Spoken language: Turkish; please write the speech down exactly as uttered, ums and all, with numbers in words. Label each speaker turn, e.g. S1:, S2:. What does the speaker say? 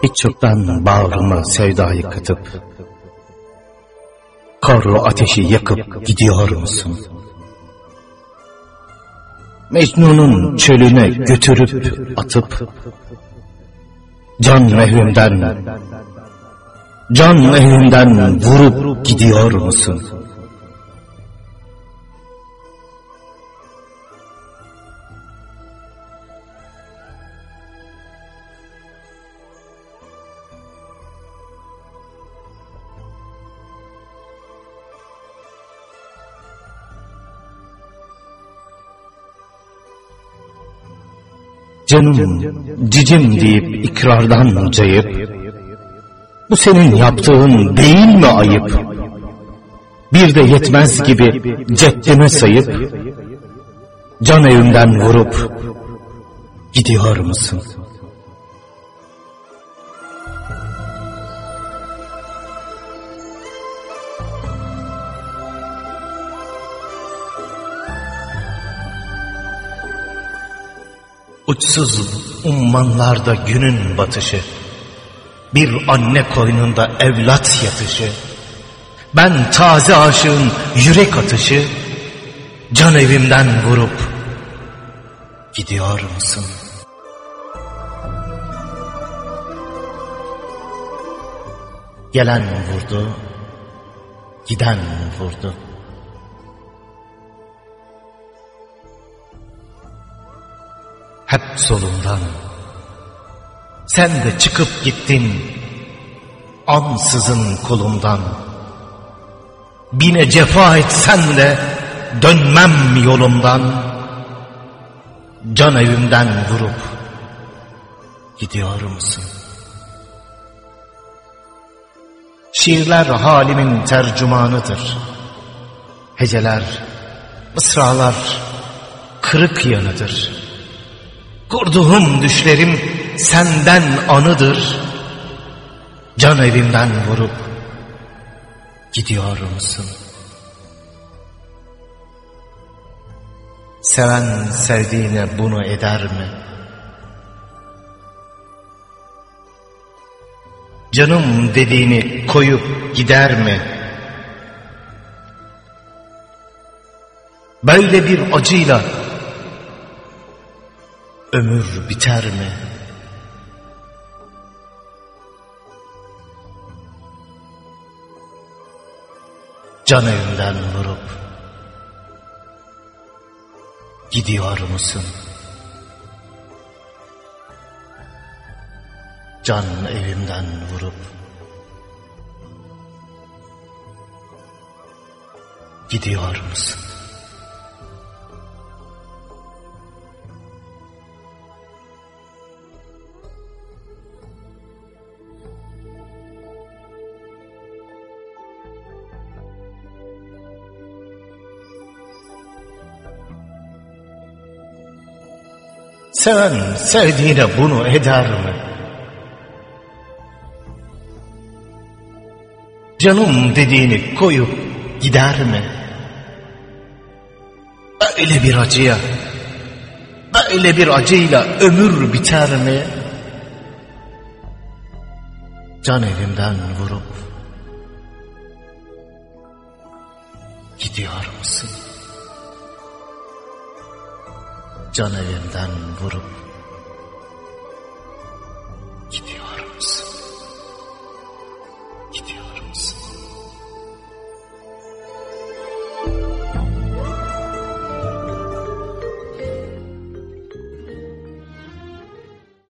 S1: Hiç çoktan bağrıma sevdayı katıp, kor ateşi yakıp gidiyor musun? Mecnun'un çölüne götürüp atıp, can mehrimden, can mehrimden vurup gidiyor musun? Canım, cicim deyip ikrardan cayıp, bu senin yaptığın değil mi ayıp? Bir de yetmez gibi ceddime sayıp, can evimden vurup gidiyor musun? Uçsuz ummanlarda günün batışı, bir anne koynunda evlat yatışı, ben taze aşığın yürek atışı, can evimden vurup gidiyor musun? Gelen vurdu, giden vurdu. Hep solumdan, sen de çıkıp gittin, ansızın kolumdan. Bine cefa etsen de dönmem yolumdan, can evimden vurup gidiyor musun? Şiirler halimin tercümanıdır, heceler, mısralar kırık yanıdır. Kurduğum düşlerim senden anıdır, can evimden vurup gidiyor musun? Seven sevdiğine bunu eder mi? Canım dediğini koyup gider mi? Böyle bir acıyla ömür biter mi? Can evimden vurup gidiyor musun? Can evimden vurup gidiyor musun? Seven sevdiğine bunu eder mi? Canım dediğini koyup gider mi? Böyle bir acıya, böyle bir acıyla ömür biter mi? Can evimden vurup gidiyor musun? Can evimden vurup gidiyor musun? Gidiyor musun?